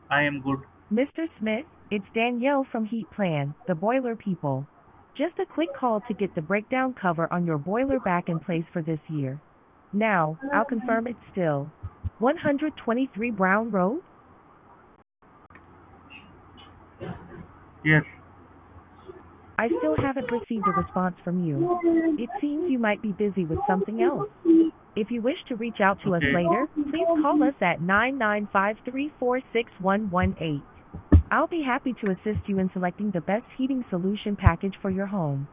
I am good. Mr. Smith, it's Danielle from Heat Plan, the boiler people. Just a quick call to get the breakdown cover on your boiler back in place for this year. Now, I'll confirm it's still 123 Brown Road? Yes. I still haven't received a response from you. It seems you might be busy with something else. If you wish to reach out to us Okay. later, please call us at 995-346-118. I'll be happy to assist you in selecting the best heating solution package for your home.